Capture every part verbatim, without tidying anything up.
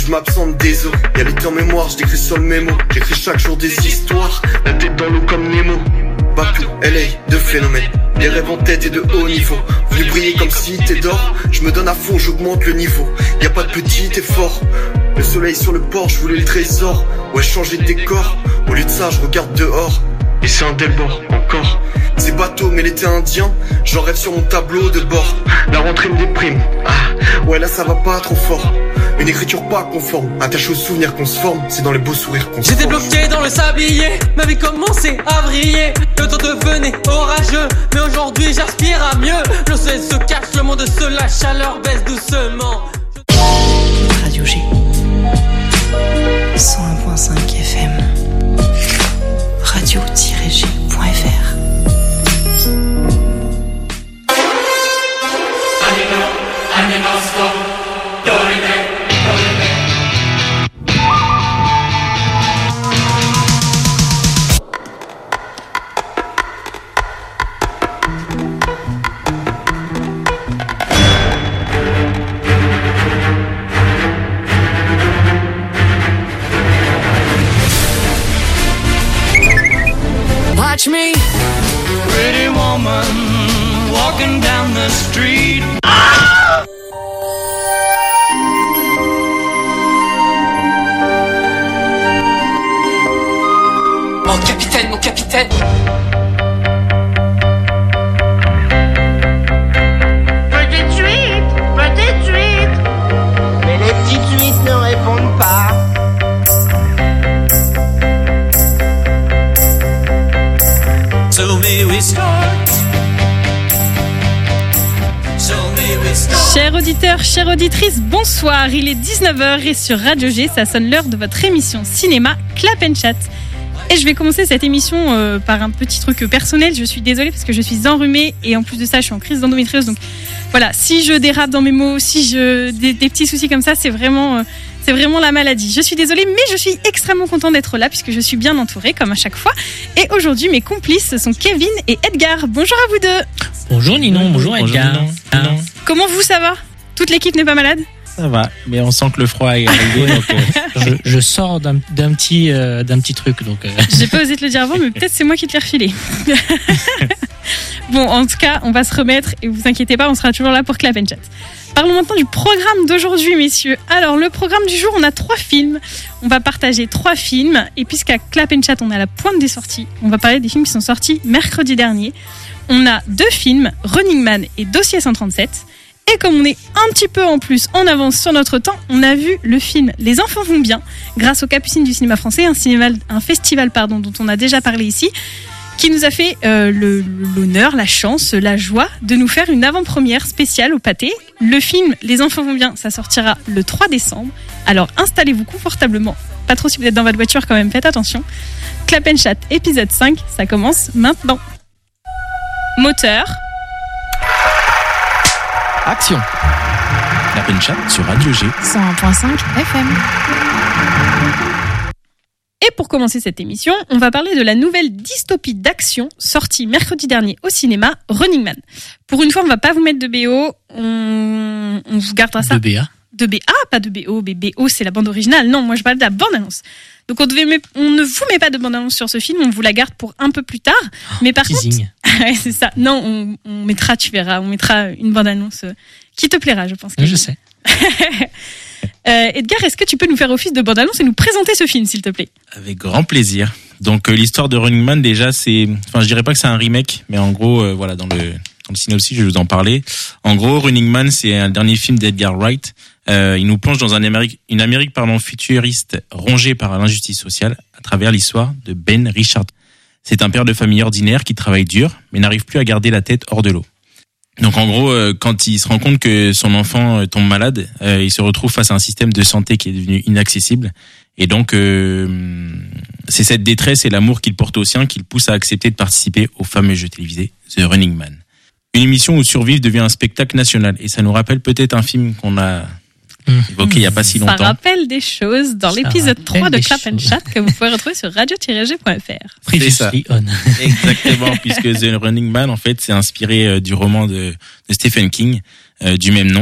je m'absente des eaux. Y'a les temps mémoire, je décris sur le mémo. J'écris chaque jour des histoires, la tête dans l'eau comme Nemo. Bakou, L A, de phénomènes. Les rêves en tête et de haut niveau. Venu briller comme si t'es d'or. Je me donne à fond, j'augmente le niveau. Y'a pas de petit effort. Le soleil sur le port, je voulais le trésor. Ouais, changer de décor. Au lieu de ça, je regarde dehors. Et c'est un débord, encore. C'est bateau, mais l'été indien, j'en rêve sur mon tableau de bord. La rentrée me déprime. Ah, ouais, là ça va pas trop fort. Une écriture pas conforme, attaché aux souvenirs qu'on se forme. C'est dans les beaux sourires qu'on se J'étais forme. bloqué dans le sablier, ma vie commençait à vriller. Le temps devenait orageux, mais aujourd'hui j'aspire à mieux. Le soleil se cache, le monde se lâche, chaleur baisse doucement. Radio G cent un virgule cinq F M, radio tiret G point F R. Watch me, pretty woman, walking down the street. Mon capitaine, mon capitaine. Petite suite, petite suite. Mais les petites suites ne répondent pas. So may we start. So may we start. Chers auditeurs, chères auditrices, bonsoir. Il est dix-neuf heures et sur Radio G, ça sonne l'heure de votre émission cinéma Clap and Chat. Et je vais commencer cette émission euh, par un petit truc personnel. Je suis désolée parce que je suis enrhumée et en plus de ça, je suis en crise d'endométriose. Donc voilà, si je dérape dans mes mots, si je des, des petits soucis comme ça, c'est vraiment, euh, c'est vraiment la maladie. Je suis désolée, mais je suis extrêmement contente d'être là puisque je suis bien entourée comme à chaque fois. Et aujourd'hui, mes complices sont Kevin et Edgar. Bonjour à vous deux. Bonjour Ninon, bonjour Edgar. Bonjour, Ninon. Ninon. Comment vous, ça va ? Toute l'équipe n'est pas malade ? Ça va, mais on sent que le froid est arrivé. donc, euh, Je, je sors d'un, d'un petit euh, d'un petit truc donc. Euh... J'ai pas osé te le dire avant, mais peut-être c'est moi qui te l'ai refilé. Bon, en tout cas, on va se remettre et vous inquiétez pas, on sera toujours là pour Clap and Chat. Parlons maintenant du programme d'aujourd'hui, messieurs. Alors, le programme du jour, on a trois films. On va partager trois films. Et puisqu'à Clap and Chat, on est à la pointe des sorties, on va parler des films qui sont sortis mercredi dernier. On a deux films, Running Man et Dossier cent trente-sept. Et comme on est un petit peu en plus en avance sur notre temps, on a vu le film Les Enfants vont bien, grâce aux Capucines du cinéma français, un, cinéma, un festival pardon, dont on a déjà parlé ici, qui nous a fait euh, le, l'honneur, la chance, la joie de nous faire une avant-première spéciale au Pâté. Le film Les Enfants vont bien, ça sortira le trois décembre. Alors installez-vous confortablement, pas trop si vous êtes dans votre voiture quand même, faites attention. Clap and Chat épisode cinq, ça commence maintenant. Moteur. Action. Clap and Chat sur Radio G cent un virgule cinq F M. Et pour commencer cette émission, on va parler de la nouvelle dystopie d'action sortie mercredi dernier au cinéma, Running Man. Pour une fois, on va pas vous mettre de B O, on, on vous gardera ça. De B A. De B A, pas de B O. B O, c'est la bande originale. Non, moi je parle de la bande-annonce. Donc on, devait, on ne vous met pas de bande-annonce sur ce film, on vous la garde pour un peu plus tard. Mais par Teasing. contre, ouais, c'est ça. Non, on, on mettra, tu verras, on mettra une bande-annonce qui te plaira, je pense. Oui, je sais. euh, Edgar, est-ce que tu peux nous faire office de bande-annonce et nous présenter ce film, s'il te plaît ? Avec grand plaisir. Donc euh, l'histoire de Running Man, déjà, c'est, enfin, je dirais pas que c'est un remake, mais en gros, euh, voilà, dans le dans le synopsis, je vais vous en parler. En gros, Running Man, c'est un dernier film d'Edgar Wright. Euh, il nous plonge dans un Amérique, une Amérique pardon, futuriste rongée par l'injustice sociale à travers l'histoire de Ben Richard. C'est un père de famille ordinaire qui travaille dur, mais n'arrive plus à garder la tête hors de l'eau. Donc en gros, euh, quand il se rend compte que son enfant euh, tombe malade, euh, il se retrouve face à un système de santé qui est devenu inaccessible. Et donc, euh, c'est cette détresse et l'amour qu'il porte au sien qui le pousse à accepter de participer au fameux jeu télévisé The Running Man. Une émission où survivre devient un spectacle national. Et ça nous rappelle peut-être un film qu'on a évoqué il n'y a pas si longtemps. Ça rappelle des choses dans Ça l'épisode trois de des Clap and choses. Chat que vous pouvez retrouver sur radio tiret g point f r. C'est ça. Previously on. Exactement, puisque The Running Man, en fait, c'est inspiré euh, du roman de, de Stephen King, euh, du même nom.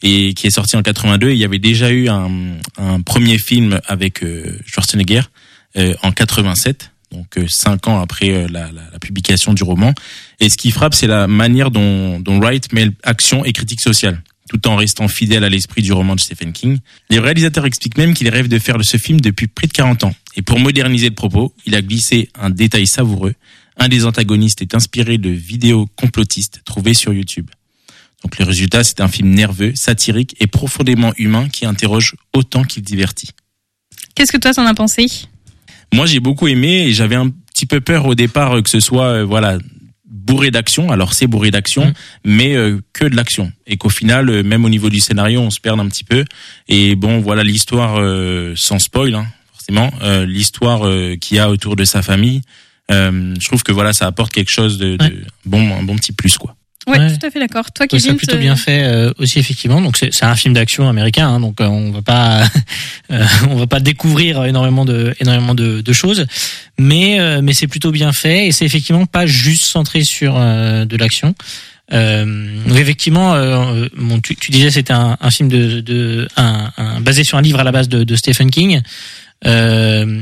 et qui est sorti en quatre-vingt-deux. Et il y avait déjà eu un, un premier film avec euh, Schwarzenegger euh, en quatre-vingt-sept, donc euh, cinq ans après euh, la, la, la publication du roman. Et ce qui frappe, c'est la manière dont, dont Wright mêle action et critique sociale, tout en restant fidèle à l'esprit du roman de Stephen King. Les réalisateurs expliquent même qu'il rêve de faire ce film depuis près de quarante ans. Et pour moderniser le propos, il a glissé un détail savoureux. Un des antagonistes est inspiré de vidéos complotistes trouvées sur YouTube. Donc le résultat, c'est un film nerveux, satirique et profondément humain qui interroge autant qu'il divertit. Qu'est-ce que toi t'en as pensé ? Moi, j'ai beaucoup aimé et j'avais un petit peu peur au départ que ce soit euh, voilà bourré d'action. Alors c'est bourré d'action, mmh. mais euh, que de l'action. Et qu'au final, euh, même au niveau du scénario, on se perd un petit peu. Et bon, voilà l'histoire euh, sans spoil, hein, forcément, euh, l'histoire euh, qu'il y a autour de sa famille. Euh, je trouve que voilà, ça apporte quelque chose de, de ouais. bon, un bon petit plus quoi. Ouais, ouais, tout à fait d'accord. Toi, Kevin, c'est plutôt bien fait euh, aussi effectivement. Donc c'est, c'est un film d'action américain, hein, donc euh, on va pas, euh, on va pas découvrir énormément de, énormément de, de choses, mais euh, mais c'est plutôt bien fait et c'est effectivement pas juste centré sur euh, de l'action. Euh, donc effectivement, euh, bon, tu, tu disais c'était un, un film de, de un, un basé sur un livre à la base de, de Stephen King. Euh,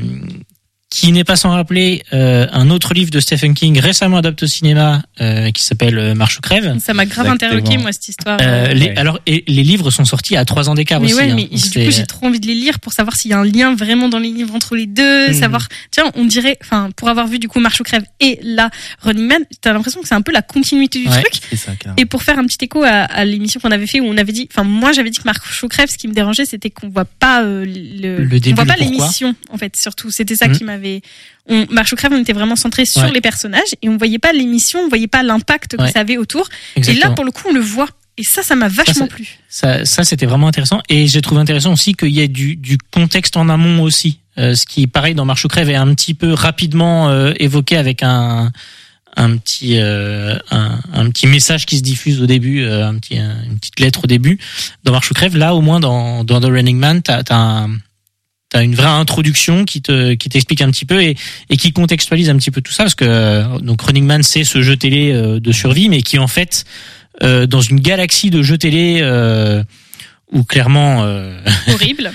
qui n'est pas sans rappeler euh, un autre livre de Stephen King récemment adapté au cinéma euh, qui s'appelle Marche ou crève. Ça m'a grave Exactement. interloqué moi cette histoire. Euh, les, alors et les livres sont sortis à trois ans d'écart mais aussi. Ouais, hein. mais du coup j'ai trop envie de les lire pour savoir s'il y a un lien vraiment dans les livres entre les deux, mmh. savoir. Tiens, on dirait, enfin pour avoir vu du coup Marche ou crève et là Running Man, t'as l'impression que c'est un peu la continuité du ouais, truc. C'est ça, et pour faire un petit écho à, à l'émission qu'on avait fait où on avait dit, enfin moi j'avais dit que Marche ou crève, ce qui me dérangeait c'était qu'on voit pas euh, le, le début, on voit pas le l'émission en fait surtout. C'était ça mmh. qui m'avait. On, Marche ou crève, on était vraiment centré sur ouais. les personnages et on voyait pas l'émission, on voyait pas l'impact que ouais. ça avait autour. Exactement. Et là, pour le coup, on le voit. Et ça, ça m'a vachement ça, plu. Ça, ça, c'était vraiment intéressant. Et j'ai trouvé intéressant aussi qu'il y ait du, du contexte en amont aussi. Euh, ce qui, pareil, dans Marche ou crève est un petit peu rapidement euh, évoqué avec un, un petit, euh, un, un petit message qui se diffuse au début, euh, un petit, un, une petite lettre au début. Dans Marche ou crève, là, au moins, dans, dans The Running Man, t'as, t'as un, t'as une vraie introduction qui te qui t'explique un petit peu et et qui contextualise un petit peu tout ça parce que donc Running Man c'est ce jeu télé de survie mais qui en fait euh, dans une galaxie de jeux télé euh, où clairement euh, horrible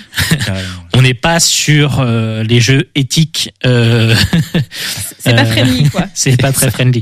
on n'est pas sur euh, les jeux éthiques euh, c'est pas friendly quoi c'est pas très friendly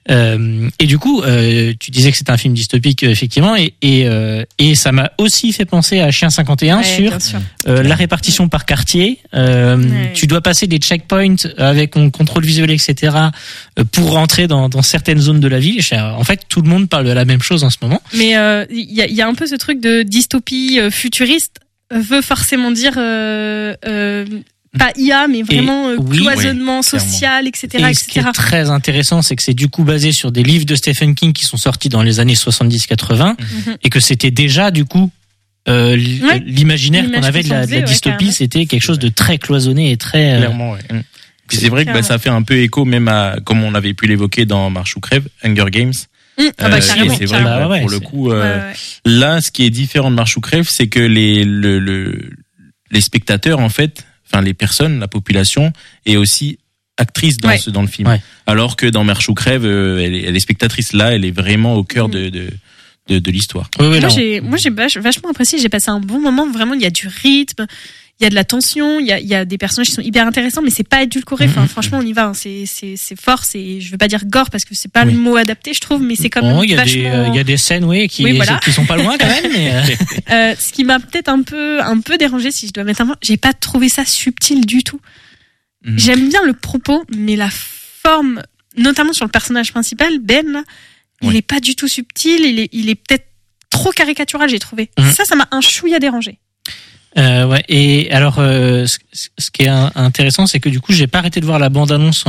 euh, et du coup euh, tu disais que c'était un film dystopique effectivement et et euh, et ça m'a aussi fait penser à Chien cinquante et un ouais, sur euh, la répartition ouais. par quartier euh, ouais. tu dois passer des checkpoints avec un contrôle visuel etc pour rentrer dans dans certaines zones de la ville. En fait tout le monde parle de la même chose en ce moment mais il euh, y a il y a un peu ce truc de dystopie euh, futuriste veut forcément dire euh, euh, pas I A mais vraiment et, oui, cloisonnement oui, social etc et ce qui est très intéressant c'est que c'est du coup basé sur des livres de Stephen King qui sont sortis dans les années soixante-dix quatre-vingts mm-hmm. et que c'était déjà du coup euh, ouais. l'imaginaire qu'on avait de la, de la dystopie ouais, c'était quelque chose de très cloisonné et très euh... clairement ouais. Puis c'est vrai que bah, ça fait un peu écho même à comme on avait pu l'évoquer dans Marche ou crève, Hunger Games. Mmh, ah bah, euh, carrément, c'est vrai carrément. Bah, ouais, pour c'est... le coup euh, ouais, ouais. là ce qui est différent de Marche ou crève c'est que les le, le les spectateurs en fait enfin les personnes la population est aussi actrice dans ouais. ce dans le film ouais. alors que dans Marche ou crève euh, elle, est, elle est spectatrice là elle est vraiment au cœur mmh. de, de de de l'histoire. Oui, oui, moi j'ai moi j'ai vachement apprécié, j'ai passé un bon moment vraiment, il y a du rythme. Il y a de la tension, il y a, il y a des personnages qui sont hyper intéressants, mais c'est pas édulcoré. Enfin, mmh, franchement, on y va. Hein. C'est, c'est, c'est fort. C'est, je veux pas dire gore parce que c'est pas oui. le mot adapté, je trouve, mais c'est quand même bon, il y a vachement. des, euh, il y a des scènes, oui, qui, oui, voilà. qui sont pas loin quand même. Mais... euh, ce qui m'a peut-être un peu, un peu dérangé, si je dois mettre un mot, j'ai pas trouvé ça subtil du tout. Mmh. J'aime bien le propos, mais la forme, notamment sur le personnage principal, Ben, là, oui. il est pas du tout subtil. Il est, il est peut-être trop caricatural, j'ai trouvé. Mmh. Ça, ça m'a un chouïa dérangé. Euh, ouais. Et alors, euh, ce, ce qui est intéressant, c'est que du coup, j'ai pas arrêté de voir la bande-annonce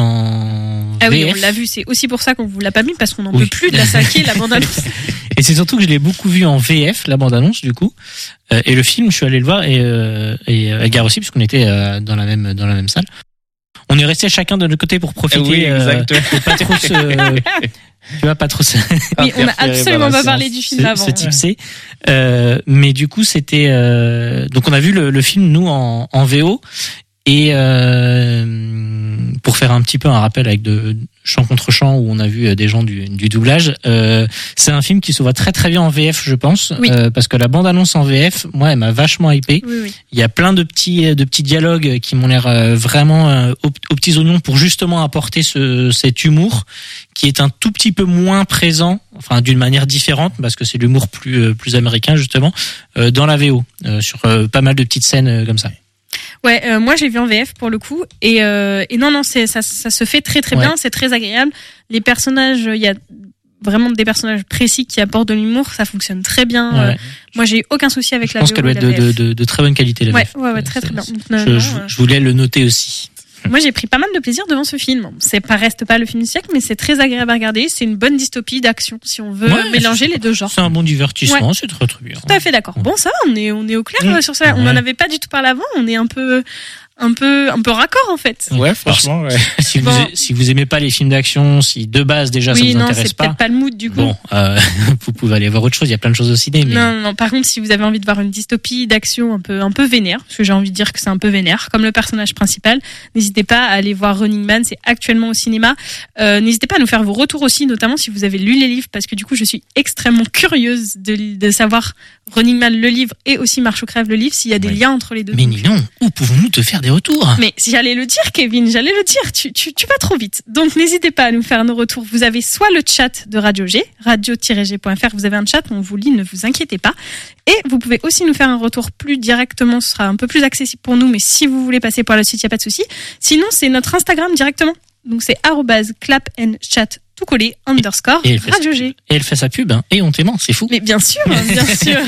en ah V F. Oui, on l'a vu. C'est aussi pour ça qu'on vous l'a pas mis parce qu'on n'en oui. peut plus de la saquer la bande-annonce. Et c'est surtout que je l'ai beaucoup vu en V F, la bande-annonce, du coup. Euh, et le film, je suis allé le voir et euh, et Edgar aussi, puisqu'on était euh, dans la même dans la même salle. On est resté chacun de notre côté pour profiter. Oui, exactement. Euh, pas trop se... Tu vois, pas trop ça. Oui, on a absolument pas parlé du film avant. Ce type C. Euh, mais du coup, c'était, euh, donc on a vu le, le film, nous, en, en V O. Et, euh, pour faire un petit peu un rappel avec de, chant contre chant où on a vu des gens du, du doublage. Euh, c'est un film qui se voit très très bien en V F, je pense, oui. euh, parce que la bande annonce en V F, moi, elle m'a vachement hypé. Oui, oui. Il y a plein de petits de petits dialogues qui m'ont l'air vraiment aux, aux petits oignons pour justement apporter ce cet humour qui est un tout petit peu moins présent, enfin d'une manière différente parce que c'est l'humour plus plus américain justement euh, dans la V O euh, sur euh, pas mal de petites scènes euh, comme ça. Ouais, euh, moi j'ai vu en V F pour le coup et euh, et non non c'est ça ça se fait très très ouais. bien, c'est très agréable. Les personnages, il y a vraiment des personnages précis qui apportent de l'humour, ça fonctionne très bien. Ouais. Euh, moi j'ai eu aucun souci avec je la V O. Je pense qu'elle doit être de, de, de, de très bonne qualité la ouais, V F. Ouais ouais très très bien. Donc, je, non, je, euh... je voulais le noter aussi. Moi, j'ai pris pas mal de plaisir devant ce film. C'est pas reste pas le film du siècle, mais c'est très agréable à regarder. C'est une bonne dystopie d'action, si on veut ouais, mélanger les deux genres. C'est un bon divertissement, ouais. C'est très très bien. Tout à fait d'accord. Bon, ça, on est on est au clair mmh. sur ça. On ouais. en avait pas du tout parlé avant. On est un peu un peu un peu raccord en fait. Ouais, franchement. Ouais. Si bon. vous si vous aimez pas les films d'action, si de base déjà oui, ça vous non, intéresse c'est pas. peut-être pas le mood du coup. Bon, euh, vous pouvez aller voir autre chose. Il y a plein de choses au ciné. Mais... Non, non. Par contre, si vous avez envie de voir une dystopie d'action un peu un peu vénère, parce que j'ai envie de dire que c'est un peu vénère, comme le personnage principal, n'hésitez pas à aller voir Running Man. C'est actuellement au cinéma. Euh, n'hésitez pas à nous faire vos retours aussi, notamment si vous avez lu les livres, parce que du coup, je suis extrêmement curieuse de de savoir Running Man le livre et aussi Marche ou crève le livre, s'il y a des ouais. liens entre les deux. Mais non, où pouvons-nous te faire des retours? Mais j'allais le dire, Kevin, j'allais le dire. Tu, tu, tu vas trop vite. Donc, n'hésitez pas à nous faire nos retours. Vous avez soit le chat de Radio G, radio tiret g point f r. Vous avez un chat, on vous lit, ne vous inquiétez pas. Et vous pouvez aussi nous faire un retour plus directement. Ce sera un peu plus accessible pour nous, mais si vous voulez passer par le site, il n'y a pas de souci. Sinon, c'est notre Instagram directement. Donc, c'est arrobase clap and chat tout collé, underscore, Radio G. Et elle fait sa pub, hein, et on t'aimante, c'est fou. Mais bien sûr, bien sûr.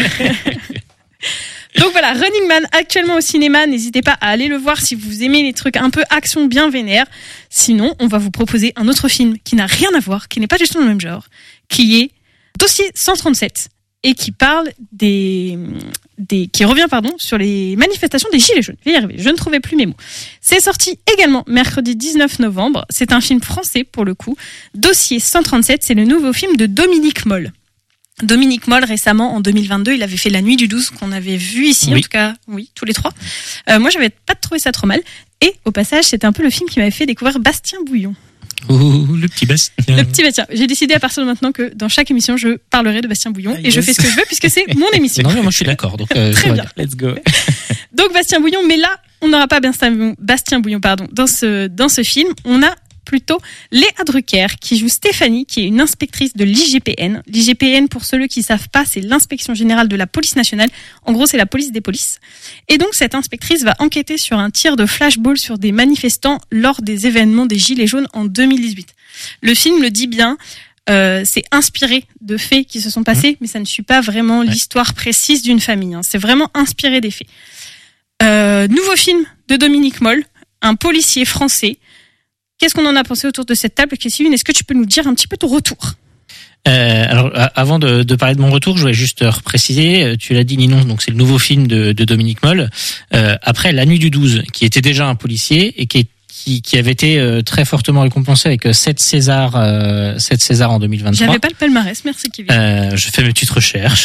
Donc voilà, Running Man actuellement au cinéma, n'hésitez pas à aller le voir si vous aimez les trucs un peu action bien vénère. Sinon, on va vous proposer un autre film qui n'a rien à voir, qui n'est pas du tout dans le même genre, qui est Dossier cent trente-sept et qui parle des des qui revient pardon sur les manifestations des Gilets jaunes. Je vais y arriver, je ne trouvais plus mes mots. C'est sorti également mercredi dix-neuf novembre, c'est un film français pour le coup. Dossier cent trente-sept, c'est le nouveau film de Dominique Moll. Dominique Moll, récemment, en deux mille vingt-deux, il avait fait La Nuit du douze, qu'on avait vu ici, oui. En tout cas, oui, tous les trois. Euh, moi, j'avais pas trouvé ça trop mal. Et, au passage, c'était un peu le film qui m'avait fait découvrir Bastien Bouillon. Oh, le petit Bastien. Le petit Bastien. J'ai décidé à partir de maintenant que dans chaque émission, je parlerai de Bastien Bouillon. Ah, et yes. Je fais ce que je veux puisque c'est mon émission. Non, mais moi, je suis d'accord. Donc, euh, très bien. Let's go. Donc, Bastien Bouillon, mais là, on n'aura pas Bastien Bouillon, Bastien Bouillon, pardon, dans ce, dans ce film. On a plutôt Léa Drucker qui joue Stéphanie, qui est une inspectrice de l'I G P N. L'I G P N, pour ceux qui ne savent pas, c'est l'Inspection Générale de la Police Nationale. En gros, c'est la police des polices. Et donc, cette inspectrice va enquêter sur un tir de flashball sur des manifestants lors des événements des Gilets jaunes en deux mille dix-huit. Le film le dit bien, euh, c'est inspiré de faits qui se sont passés, mmh. mais ça ne suit pas vraiment ouais. l'histoire précise d'une famille. Hein. C'est vraiment inspiré des faits. Euh, nouveau film de Dominique Moll, un policier français. Qu'est-ce qu'on en a pensé autour de cette table, Kevin? Est-ce que tu peux nous dire un petit peu ton retour? Euh, alors, avant de, de parler de mon retour, je voulais juste repréciser. Tu l'as dit, Ninon, donc c'est le nouveau film de, de Dominique Moll. Euh, après La Nuit du douze, qui était déjà un policier et qui est Qui, qui avait été euh, très fortement récompensé avec sept Césars, euh, sept Césars en deux mille vingt-trois. J'avais pas le palmarès, merci Kevin. Euh, je fais mes petites recherches.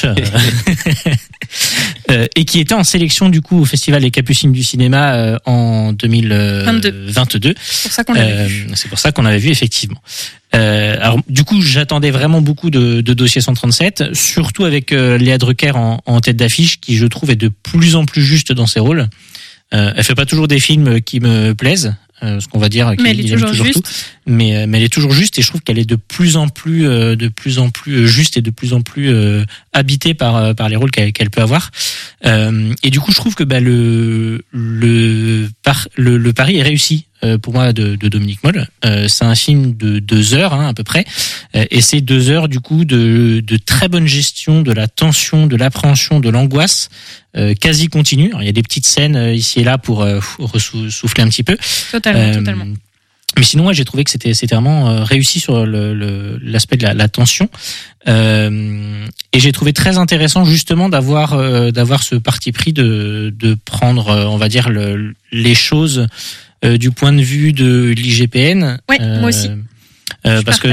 euh, et qui était en sélection du coup au Festival des Capucines du cinéma euh, en deux mille vingt-deux. C'est pour ça qu'on l'avait euh, vu. C'est pour ça qu'on avait vu effectivement. Euh, alors du coup, j'attendais vraiment beaucoup de, de Dossier cent trente-sept, surtout avec euh, Léa Drucker en, en tête d'affiche, qui je trouve est de plus en plus juste dans ses rôles. Euh, elle fait pas toujours des films qui me plaisent. Euh, ce qu'on va dire, mais elle est toujours, toujours juste. Tout, mais, mais elle est toujours juste et je trouve qu'elle est de plus en plus, euh, de plus en plus juste et de plus en plus euh, habitée par par les rôles qu'elle, qu'elle peut avoir. Euh, et du coup, je trouve que bah le le par, le, le pari est réussi euh, pour moi de, de Dominique Moll. Euh, c'est un film de deux heures hein, à peu près, euh, et c'est deux heures du coup de de très bonne gestion de la tension, de l'appréhension, de l'angoisse. Euh, quasi continue. Alors, il y a des petites scènes euh, ici et là pour euh, ressouffler un petit peu. Totalement, euh, totalement. Mais sinon, ouais, j'ai trouvé que c'était c'était vraiment euh, réussi sur le, le l'aspect de la, la tension. Euh, et j'ai trouvé très intéressant justement d'avoir euh, d'avoir ce parti pris de de prendre, euh, on va dire le, les choses euh, du point de vue de l'I G P N. Ouais, euh, moi aussi. Euh, parce partage. que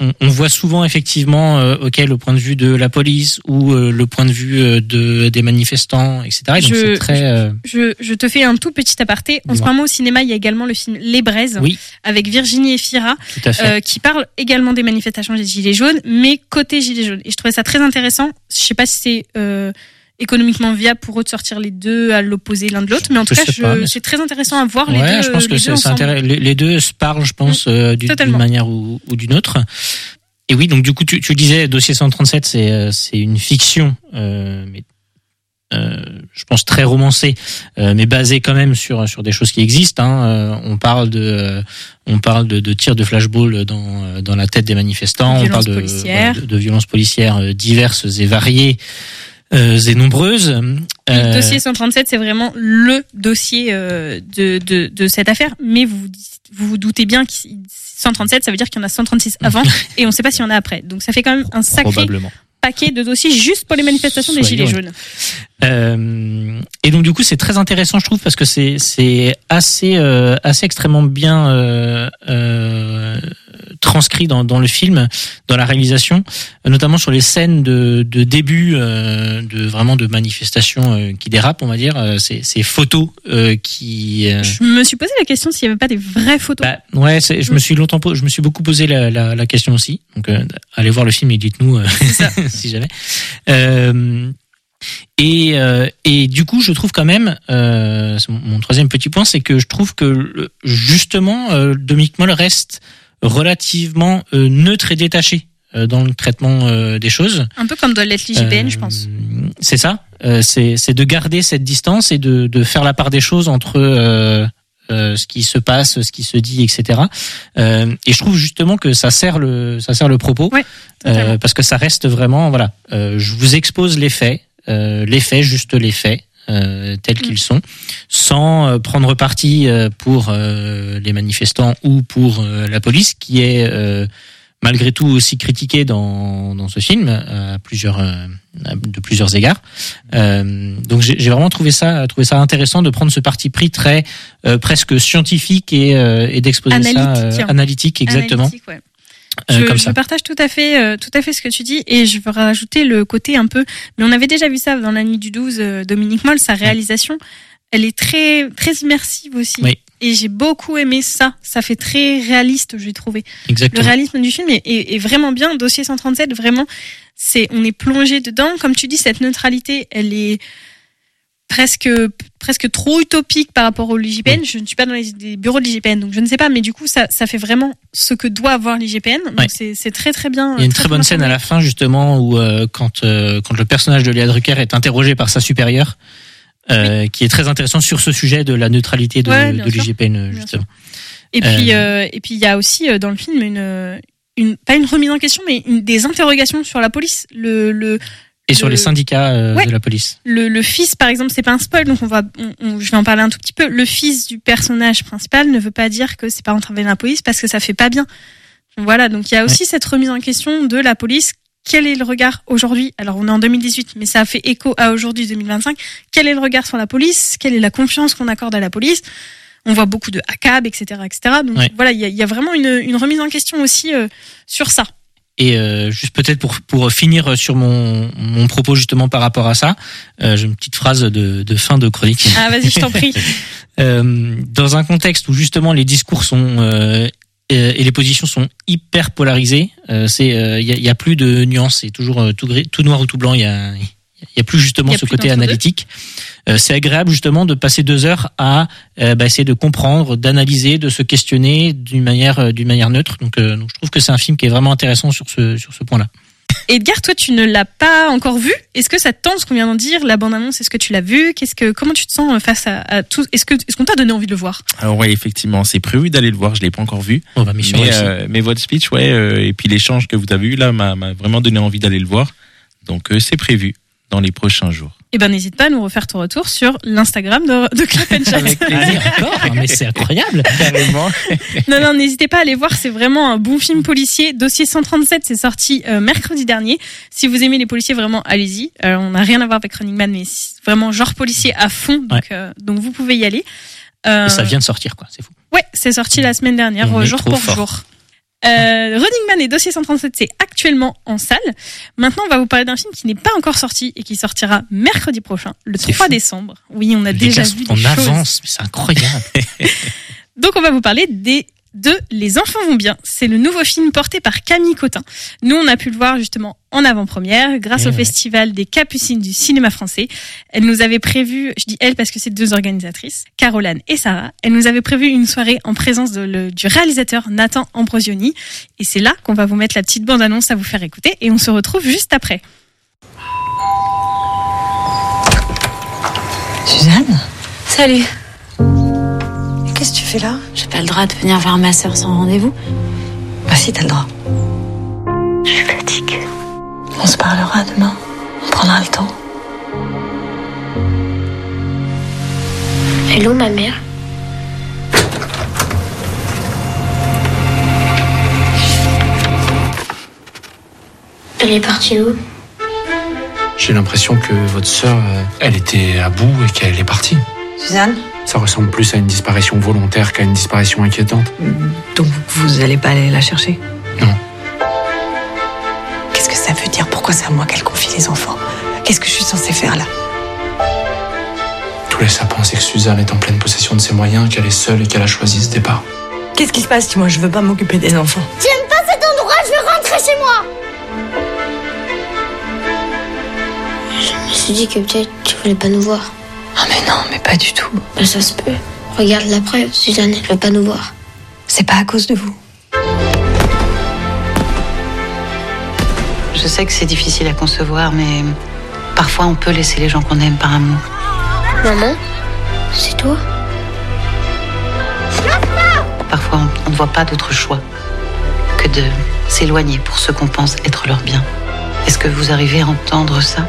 on, on voit souvent effectivement, euh, ok, le point de vue de la police ou euh, le point de vue euh, de des manifestants, et cetera. Et donc Je- c'est très. euh, Je, je te fais un tout petit aparté. En ce Dis-moi. moment au cinéma, il y a également le film Les Braises Oui, avec Virginie Efira tout à fait. euh, qui parle également des manifestations des Gilets jaunes, mais côté Gilets jaunes. Et je trouvais ça très intéressant. Je sais pas si c'est euh, économiquement viable pour eux de sortir les deux à l'opposé l'un de l'autre, mais en tout Je cas, sais pas, je- mais c'est très intéressant à voir les ouais, deux. je pense que les c'est deux c'est ensemble. intéressant. Les, les deux se parlent, je pense, euh, d'une, Totalement. d'une manière ou, ou d'une autre. Et oui, donc du coup, tu, tu disais, Dossier cent trente-sept, c'est euh, c'est une fiction, euh, mais euh, je pense très romancée, euh, mais basée quand même sur sur des choses qui existent. Hein. Euh, on parle de euh, on parle de, de tirs de flashball dans euh, dans la tête des manifestants. De on parle violences de, policières. voilà, de de violences policières euh, diverses et variées euh, et nombreuses. Le Euh, dossier cent trente-sept, c'est vraiment le dossier euh, de, de, de cette affaire, mais vous vous, vous doutez bien que cent trente-sept, ça veut dire qu'il y en a cent trente-six avant, et on ne sait pas s'il y en a après. Donc ça fait quand même un sacré probablement. paquet de dossiers juste pour les manifestations des Soyons Gilets honnêtes. jaunes. Euh, et donc du coup c'est très intéressant je trouve parce que c'est c'est assez euh, assez extrêmement bien euh, euh, transcrit dans dans le film, dans la réalisation, notamment sur les scènes de de début euh, de vraiment de manifestations euh, qui dérapent, on va dire, euh, ces ces photos euh, qui euh, Je me suis posé la question s'il n'y avait pas des vraies photos. bah, ouais, c'est, je me suis longtemps, po- je me suis beaucoup posé la, la, la question aussi. Donc, euh, allez voir le film et dites-nous euh, si jamais. Euh, et euh, et du coup, je trouve quand même, euh, c'est mon, mon troisième petit point, c'est que je trouve que le- justement, euh, Dominique Moll reste relativement euh, neutre et détaché euh, dans le traitement euh, des choses. Un peu comme doit l'être l'I G P N, Euh, je pense. C'est ça. Euh, c'est, c'est de garder cette distance et de, de faire la part des choses entre euh, euh, ce qui se passe, ce qui se dit, et cetera. Euh, et je trouve justement que ça sert le, ça sert le propos, Ouais, totalement. euh, parce que ça reste vraiment, voilà. Euh, je vous expose les faits, euh, les faits, juste les faits. Euh, tels qu'ils sont, sans euh, prendre parti euh, pour euh, les manifestants ou pour euh, la police, qui est euh, malgré tout aussi critiqué dans dans ce film à plusieurs euh, de plusieurs égards. Euh, donc j'ai, j'ai vraiment trouvé ça trouvé ça intéressant de prendre ce parti pris très euh, presque scientifique et euh, et d'exposer Analytique. ça euh, analytique exactement Analytique, ouais. euh, je, comme je ça. partage tout à fait, euh, tout à fait ce que tu dis, et je veux rajouter le côté un peu. Mais on avait déjà vu ça dans la nuit du douze. euh, Dominique Moll, sa réalisation, elle est très, très immersive aussi. Oui. Et j'ai beaucoup aimé ça. Ça fait très réaliste, j'ai trouvé. Le Exactement. réalisme du film est, est, est vraiment bien. Dossier cent trente-sept, vraiment, c'est, on est plongé dedans. Comme tu dis, cette neutralité, elle est presque, presque trop utopique par rapport au l'I G P N. Oui. Je ne suis pas dans les, les bureaux de l'I G P N, donc je ne sais pas. Mais du coup, ça, ça fait vraiment ce que doit avoir l'I G P N. Donc Ouais. c'est, c'est très très bien. Il y a une très bonne scène à la fin justement où euh, quand euh, quand le personnage de Léa Drucker est interrogé par sa supérieure, euh, qui est très intéressant sur ce sujet de la neutralité de, Ouais, bien de sûr. l'I G P N Bien justement. Et puis, Euh. euh, et puis il y a aussi euh, dans le film une, une, pas une remise en question, mais une, des interrogations sur la police. Le, le, Et sur le- les syndicats euh, Ouais. de la police. le, le fils, par exemple, c'est pas un spoil, donc on va, on, on- je vais en parler un tout petit peu. Le fils du personnage principal ne veut pas dire que c'est pas entravé la police parce que ça fait pas bien. Voilà, donc il y a aussi cette remise en question de la police. Quel est le regard aujourd'hui? Alors on est en deux mille dix-huit, mais ça a fait écho à aujourd'hui deux mille vingt-cinq. Quel est le regard sur la police? Quelle est la confiance qu'on accorde à la police? On voit beaucoup de A C A B, et cetera, et cetera. Donc Ouais. voilà, il y a, il y a vraiment une, une remise en question aussi euh, sur ça. Et euh, juste peut-être pour pour finir sur mon mon propos justement par rapport à ça, euh, j'ai une petite phrase de de fin de chronique. Ah vas-y, je t'en prie. Euh, dans un contexte où justement les discours sont euh, et et les positions sont hyper polarisées, euh, c'est il y, a, y a plus de nuances, c'est toujours euh, tout gris, tout noir ou tout blanc. Il y a il y a plus justement Y a ce plus côté d'entre-deux. analytique. Euh, c'est agréable justement de passer deux heures à euh, bah, essayer de comprendre, d'analyser, de se questionner d'une manière euh, d'une manière neutre. Donc, euh, donc je trouve que c'est un film qui est vraiment intéressant sur ce sur ce point-là. Edgar, toi, tu ne l'as pas encore vu. Est-ce que ça te tente ce qu'on vient d'en dire? La bande-annonce, est-ce que tu l'as vu? Qu'est-ce que, comment tu te sens face à, à tout? Est-ce que, est-ce qu'on t'a donné envie de le voir? Alors ouais, effectivement, c'est prévu d'aller le voir. Je l'ai pas encore vu. On va mission Mais, réussie. euh, mais votre speech, ouais, euh, et puis l'échange que vous avez eu là m'a, m'a vraiment donné envie d'aller le voir. Donc euh, c'est prévu dans les prochains jours. Eh ben, n'hésite pas à nous refaire ton retour sur l'Instagram de, de Clap and Chat. Allez, encore, mais c'est incroyable. Carrément. Non, non, n'hésitez pas à aller voir. C'est vraiment un bon film policier. Dossier cent trente-sept, c'est sorti euh, mercredi dernier. Si vous aimez les policiers, vraiment, allez-y. Euh, on n'a rien à voir avec Running Man, mais c'est vraiment genre policier à fond. Donc, Ouais. euh, donc vous pouvez y aller. Euh, Et ça vient de sortir, quoi. C'est fou. Ouais, c'est sorti la semaine dernière, On euh, est jour trop pour fort. jour. Euh, Running Man et Dossier cent trente-sept, c'est actuellement en salle. Maintenant, on va vous parler d'un film qui n'est pas encore sorti et qui sortira mercredi prochain, le C'est trois fou. décembre. Oui, on a Les déjà gars vu sont des en choses. avance, mais c'est incroyable. Donc, on va vous parler des de Les enfants vont bien. C'est le nouveau film porté par Camille Cotin. Nous, on a pu le voir justement en avant-première grâce Et au ouais. Festival des Capucines du cinéma français. Elle nous avait prévu, je dis elle parce que c'est deux organisatrices, Caroline et Sarah, elle nous avait prévu une soirée en présence de le, du réalisateur Nathan Ambrosioni. Et c'est là qu'on va vous mettre la petite bande-annonce à vous faire écouter et on se retrouve juste après. Suzanne, Salut. qu'est-ce que tu fais là? J'ai pas le droit de venir voir ma sœur sans rendez-vous. Bah si, t'as le droit. Je suis fatiguée. On se parlera demain. On prendra le temps. Hello, ma mère. Elle est partie où? J'ai l'impression que votre sœur, euh, elle était à bout et qu'elle est partie. Suzanne, Ça ressemble plus à une disparition volontaire qu'à une disparition inquiétante. donc vous allez pas aller la chercher? Non. Qu'est-ce que ça veut dire? Pourquoi c'est à moi qu'elle confie les enfants? Qu'est-ce que je suis censée faire là? Tout laisse à penser que Suzanne est en pleine possession de ses moyens, qu'elle est seule et qu'elle a choisi ce départ. Qu'est-ce qui se passe si moi je veux pas m'occuper des enfants? J'aime pas cet endroit, je veux rentrer chez moi. Je me suis dit que peut-être tu voulais pas nous voir. Ah mais non, mais pas du tout. Ben, ça se peut. Regarde la preuve, Suzanne, elle veut pas nous voir. C'est pas à cause de vous. Je sais que c'est difficile à concevoir, mais parfois on peut laisser les gens qu'on aime par amour. Maman, c'est toi? Parfois on- on ne voit pas d'autre choix que de s'éloigner pour ceux qu'on pense être leur bien. Est-ce que vous arrivez à entendre ça?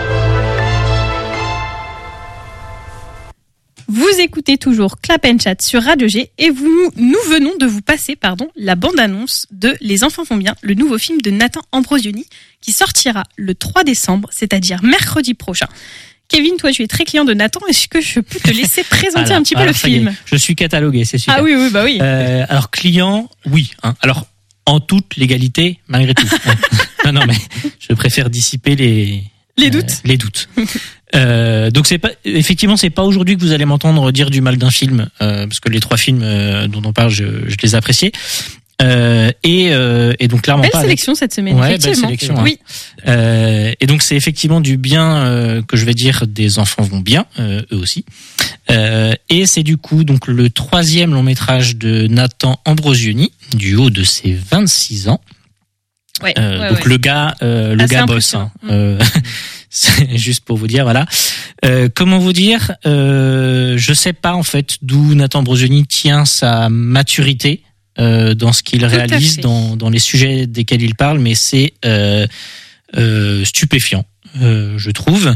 Vous écoutez toujours Clap and Chat sur Radio G et vous, nous venons de vous passer pardon, la bande-annonce de Les enfants vont bien, le nouveau film de Nathan Ambrosioni qui sortira le trois décembre, c'est-à-dire mercredi prochain. Kevin, toi tu es très client de Nathan, est-ce que je peux te laisser présenter Alors, un petit peu alors, le ça y est, film? Je suis catalogué, c'est super. Ah oui, oui, bah oui. Euh, alors client, oui. Hein. Alors en toute légalité, malgré tout. non, non, mais je préfère dissiper les Les euh, doutes. les doutes. Euh, donc c'est pas effectivement c'est pas aujourd'hui que vous allez m'entendre dire du mal d'un film euh, parce que les trois films euh, dont on parle je, je les appréciais euh, et, euh, et donc clairement Belle pas avec- sélection cette semaine, Ouais, belle effectivement. sélection, hein. Oui. Euh, et donc c'est effectivement du bien euh, que je vais dire des enfants vont bien euh, eux aussi euh, et c'est du coup donc le troisième long métrage de Nathan Ambrosioni du haut de ses vingt-six ans. Ouais, Euh, ouais, donc ouais. le gars, euh, le Assez gars bosse. impressionnant. Hein. Euh, c'est juste pour vous dire, voilà. Euh, comment vous dire euh, Je sais pas en fait d'où Nathan Ambrosioni tient sa maturité euh, dans ce qu'il Tout à réalise, fait. dans, dans les sujets desquels il parle, mais c'est euh, euh, stupéfiant. Euh, je trouve.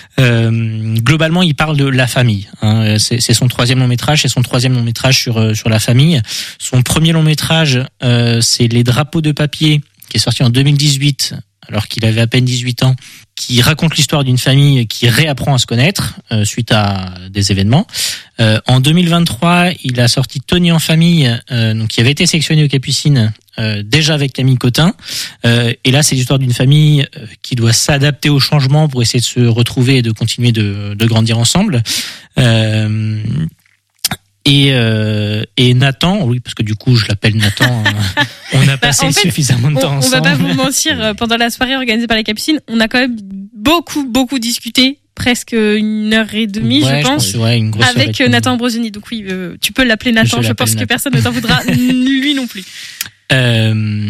Euh, globalement, il parle de la famille. Hein. C'est, c'est son troisième long métrage, c'est son troisième long métrage sur euh, sur la famille. Son premier long métrage, euh, c'est Les Drapeaux de papier, qui est sorti en deux mille dix-huit, alors qu'il avait à peine dix-huit ans, qui raconte l'histoire d'une famille qui réapprend à se connaître euh, suite à des événements. Euh, en deux mille vingt-trois, il a sorti Tony en famille, euh, donc qui avait été sélectionné aux Capucines, euh, déjà avec Camille Cotin. Euh, et là, c'est l'histoire d'une famille euh, qui doit s'adapter au changement pour essayer de se retrouver et de continuer de, de grandir ensemble. Euh, Et, euh, et Nathan, oui, parce que du coup, je l'appelle Nathan. hein. On a passé en fait, suffisamment de On, temps on ensemble. va pas vous mentir, euh, pendant la soirée organisée par les Capucines, on a quand même beaucoup, beaucoup discuté, presque une heure et demie, Ouais, je pense, ouais, une grosse heure et avec euh, demie. Nathan Ambrosioni. Donc oui, euh, tu peux l'appeler Nathan, Je je, l'appelle pense que Nathan. personne ne t'en voudra, lui non plus. Euh,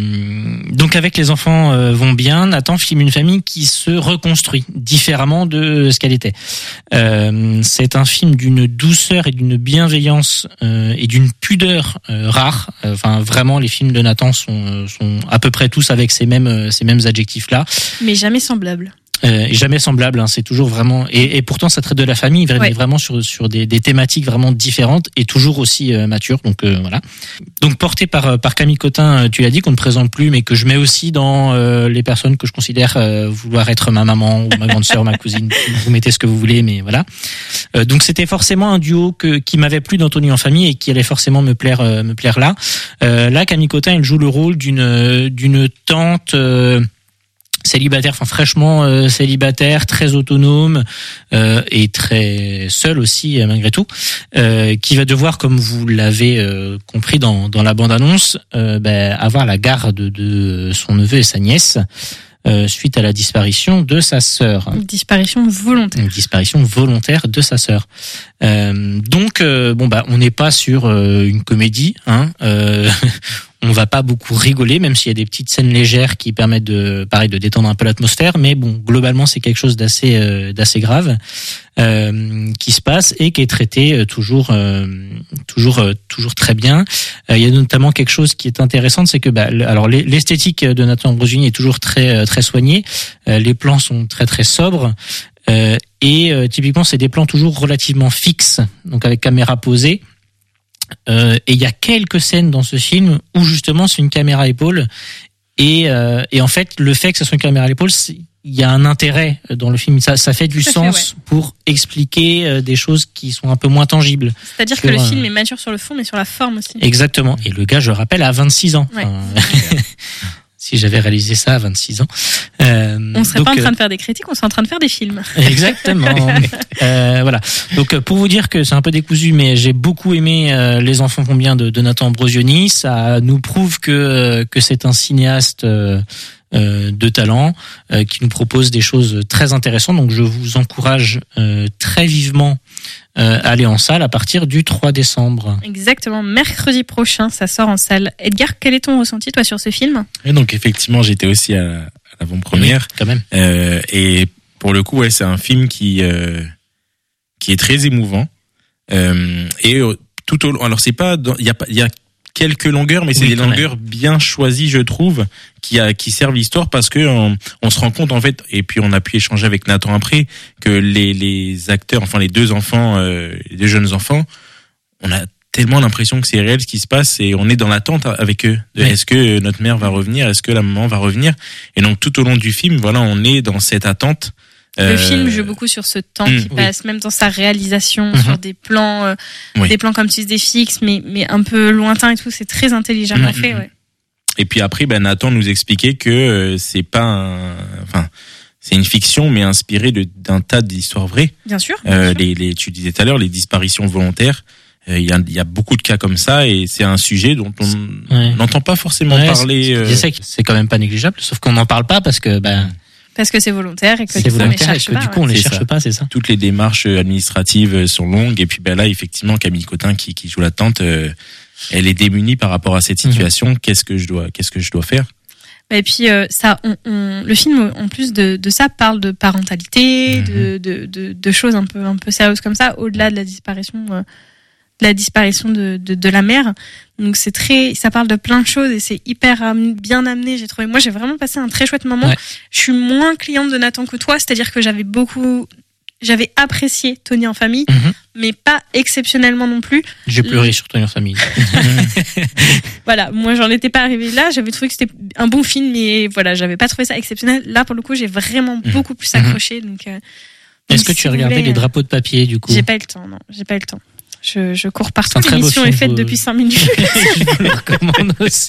donc avec Les enfants euh, vont bien, Nathan filme une famille qui se reconstruit différemment de ce qu'elle était. Euh, c'est un film d'une douceur et d'une bienveillance euh, et d'une pudeur euh, rare. Enfin vraiment, les films de Nathan sont, sont à peu près tous avec ces mêmes ces mêmes adjectifs là. Mais jamais semblable. Euh, jamais semblable, hein, c'est toujours vraiment et, et pourtant ça traite de la famille, vraiment, ouais. vraiment sur sur des, des thématiques vraiment différentes et toujours aussi euh, matures. Donc euh, voilà. Donc porté par par Camille Cotin, tu l'as dit qu'on ne présente plus, mais que je mets aussi dans euh, les personnes que je considère euh, vouloir être ma maman ou ma grande sœur, ma cousine. Vous mettez ce que vous voulez, mais voilà. Euh, donc c'était forcément un duo que qui m'avait plu dans Tony en famille et qui allait forcément me plaire euh, me plaire là. Euh, là, Camille Cotin, elle joue le rôle d'une d'une tante. Euh, célibataire, enfin fraîchement euh, célibataire, très autonome euh, et très seule aussi euh, malgré tout, euh, qui va devoir, comme vous l'avez euh, compris dans dans la bande-annonce, euh, bah, avoir la garde de son neveu et sa nièce euh, suite à la disparition de sa sœur. Une disparition volontaire. Une disparition volontaire de sa sœur. Euh, donc euh, bon bah on n'est pas sur euh, une comédie, hein. Euh, on va pas beaucoup rigoler, même s'il y a des petites scènes légères qui permettent de, pareil, de détendre un peu l'atmosphère. Mais bon, globalement, c'est quelque chose d'assez, euh, d'assez grave euh, qui se passe et qui est traité euh, toujours, euh, toujours, euh, toujours très bien. Euh, il y a notamment quelque chose qui est intéressant, c'est que, bah, le, alors l'esthétique de Nathan Ambrosini est toujours très, très soignée. Euh, les plans sont très, très sobres. Euh, et euh, typiquement, c'est des plans toujours relativement fixes, donc avec caméra posée. Euh, et il y a quelques scènes dans ce film où justement c'est une caméra à l'épaule et, euh, et en fait le fait que ce soit une caméra à l'épaule, il y a un intérêt dans le film, ça, ça fait du Tout sens fait, ouais. pour expliquer euh, des choses qui sont un peu moins tangibles. C'est-à-dire que, que le euh... film est mature sur le fond mais sur la forme aussi. Exactement, et le gars, je le rappelle, a vingt-six ans. Ouais. Enfin, si j'avais réalisé ça à vingt-six ans. Euh, on serait donc, pas en train de faire des critiques, on serait en train de faire des films. Exactement. euh, voilà. Donc pour vous dire que c'est un peu décousu, mais j'ai beaucoup aimé euh, Les enfants vont bien de, de Nathan Ambrosioni. Ça nous prouve que que c'est un cinéaste euh, euh, de talent euh, qui nous propose des choses très intéressantes. Donc je vous encourage euh, très vivement Euh, aller en salle à partir du trois décembre. Exactement, mercredi prochain, ça sort en salle. Edgar, quel est ton ressenti, toi, sur ce film ? Et donc, effectivement, j'étais aussi à, à l'avant-première. Oui, quand même. Euh, et pour le coup, ouais, c'est un film qui euh, qui est très émouvant. Euh, et tout au long, alors c'est pas, il y a pas, il y a quelques longueurs, mais c'est oui, des longueurs même. bien choisies, je trouve, qui a, qui servent l'histoire parce que on, on se rend compte en fait, et puis on a pu échanger avec Nathan après, que les les acteurs, enfin les deux enfants, euh, les deux jeunes enfants, on a tellement l'impression que c'est réel ce qui se passe et on est dans l'attente avec eux. De, oui. Est-ce que notre mère va revenir? Est-ce que la maman va revenir? Et donc tout au long du film, voilà, on est dans cette attente. Le euh... film joue beaucoup sur ce temps mmh, qui passe, oui. même dans sa réalisation, mmh. sur des plans, euh, oui. des plans comme tu dis, des fixes, mais mais un peu lointains et tout. C'est très intelligemment mmh. fait, ouais. Et puis après, ben Nathan nous expliquait que euh, c'est pas, un... enfin, c'est une fiction, mais inspirée de, d'un tas d'histoires vraies. Bien sûr. Euh, bien sûr. Les, les, tu disais tout à l'heure, les disparitions volontaires. Il euh, y a, il y a beaucoup de cas comme ça, et c'est un sujet dont on n'entend ouais. pas forcément ouais, parler. C'est, euh... c'est, c'est quand même pas négligeable, sauf qu'on n'en parle pas parce que ben. Parce que c'est volontaire et que c'est du coup, on les cherche cherche pas. Du coup, on les cherche pas, c'est ça. Toutes les démarches administratives sont longues, et puis ben là, effectivement, Camille Cotin qui, qui joue la tante, euh, elle est démunie par rapport à cette situation. Mmh. Qu'est-ce que je dois, qu'est-ce que je dois faire? Et puis euh, ça, on, on, le film, en plus de, de ça, parle de parentalité, mmh. de, de, de, de choses un peu, un peu sérieuses comme ça, au-delà de la disparition. Euh, de la disparition de, de, de la mère. Donc c'est très, ça parle de plein de choses et c'est hyper bien amené, j'ai trouvé. Moi, j'ai vraiment passé un très chouette moment. Ouais. Je suis moins cliente de Nathan que toi, c'est-à-dire que j'avais beaucoup, j'avais apprécié Tony en famille, mm-hmm. mais pas exceptionnellement non plus. J'ai pleuré Le... sur Tony en famille. Voilà, moi j'en étais pas arrivée là, j'avais trouvé que c'était un bon film, mais voilà, j'avais pas trouvé ça exceptionnel. Là, pour le coup, j'ai vraiment mm-hmm. beaucoup plus accroché. Donc, euh, Est-ce que tu as regardé voulez, les drapeaux de papier du coup? J'ai pas eu le temps, non, j'ai pas eu le temps. Je, je cours partout. L'émission est faite vous... depuis cinq minutes. Je vous le recommande aussi.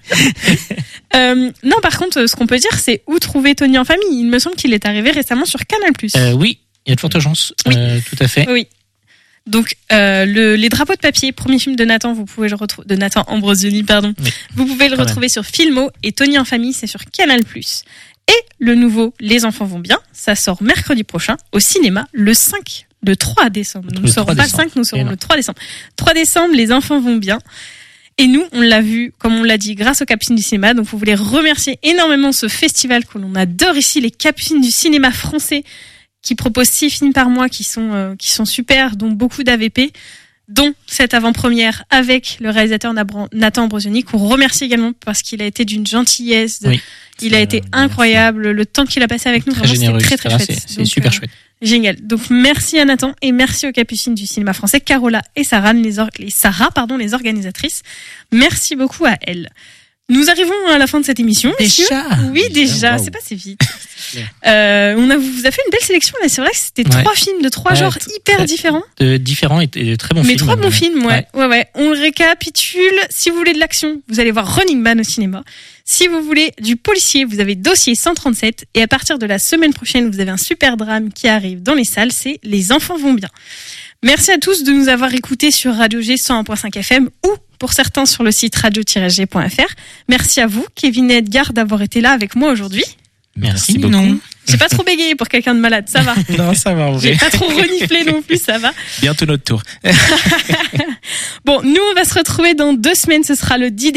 euh, non, par contre, ce qu'on peut dire, c'est où trouver Tony en famille. Il me semble qu'il est arrivé récemment sur Canal+. Euh, oui, il y a de fortes chances. Oui. Euh, tout à fait. Oui. Donc, euh, le, les drapeaux de papier, premier film de Nathan, vous pouvez le retrouver, de Nathan Ambrosioni, pardon. Oui. Vous pouvez le Quand retrouver même. sur Filmo, et Tony en famille, c'est sur Canal+. Et le nouveau Les enfants vont bien, ça sort mercredi prochain au cinéma le cinq. Le trois décembre. Nous ne serons pas le cinq, nous serons le trois décembre. trois décembre, Les enfants vont bien. Et nous, on l'a vu, comme on l'a dit, grâce aux Capucines du cinéma. Donc, vous voulez remercier énormément ce festival que l'on adore ici, les Capucines du cinéma français, qui proposent six films par mois, qui sont, euh, qui sont super, dont beaucoup d'A V P. dont cette avant-première avec le réalisateur Nathan Ambrosioni, qu'on remercie également parce qu'il a été d'une gentillesse. De... Oui, il a été incroyable. Merci. Le temps qu'il a passé avec nous, très vraiment, généreux, c'était très, très chouette. C'est, c'est super euh, chouette. Génial. Donc, merci à Nathan et merci aux Capucines du cinéma français, Carola et Sarah, les, or- les Sarah, pardon, les organisatrices. Merci beaucoup à elles. Nous arrivons à la fin de cette émission. Déjà? Oui, déjà. déjà. Wow. C'est passé vite. euh, on a, vous a fait une belle sélection, là. C'est vrai que c'était ouais. trois films de trois ouais, genres t- hyper très, différents. De différents et de très bons Mais films. Mais trois bons films, ouais. ouais. Ouais, ouais. On récapitule. Si vous voulez de l'action, vous allez voir Running Man au cinéma. Si vous voulez du policier, vous avez Dossier cent trente-sept. Et à partir de la semaine prochaine, vous avez un super drame qui arrive dans les salles. C'est Les enfants vont bien. Merci à tous de nous avoir écoutés sur Radio G cent un virgule cinq F M ou pour certains sur le site radio tiret g point f r. Merci à vous, Kevin et Edgar, d'avoir été là avec moi aujourd'hui. Merci, Merci beaucoup. J'ai pas trop bégayé pour quelqu'un de malade, ça va. Non, ça va. J'ai pas trop reniflé non plus, ça va. Bientôt notre tour. Bon, nous on va se retrouver dans deux semaines, ce sera le dix décembre.